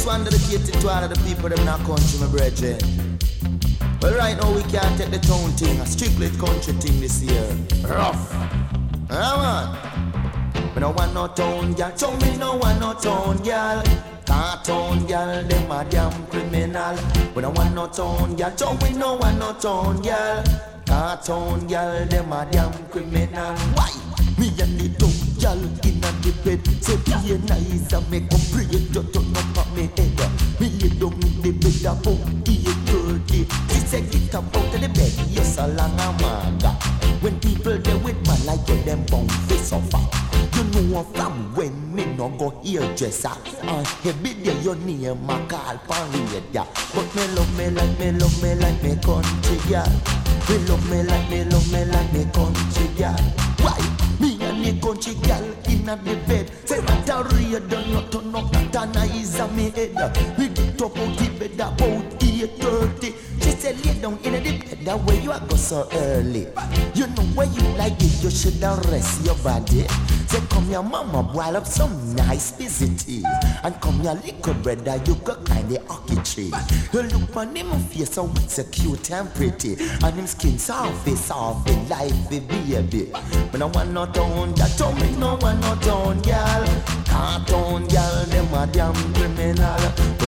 one dedicated to all of the people them not country, my brethren. Well, right now we can't take the town thing, a strictly country thing this year. Rough. Man. We don't want no town girl, so me no want no town girl. Town girl, them a damn criminal. We don't want no town girl, so we no want no town girl. Town girl, them a damn criminal. Why? Me and the town girl in the bed, say be nice and make a pray to turn up on me head. Me lay down in the bed about 8:30. She said get up out of the bed, you're so long a maga. When people they with man like you, them bound face so far. You know from when me no go hairdresser. Every day your name a call for radio. But me love me like me country girl. Me love me like me country girl. Why? Me and the country girl in the bed. Say that a radio not turn up, that a nice on me head. We get up out the bed about 8:30. She said lay down in the bed, that way you a go so early. You know where you like it, you should rest your body. Say come your mama boil up some nice busy and come your little brother, you got kinda hockey tree. You look on him face so it's so cute and pretty, and him skin soft, life baby. But no one not on that told me no one not on girl. Can't on girl, them a damn criminal.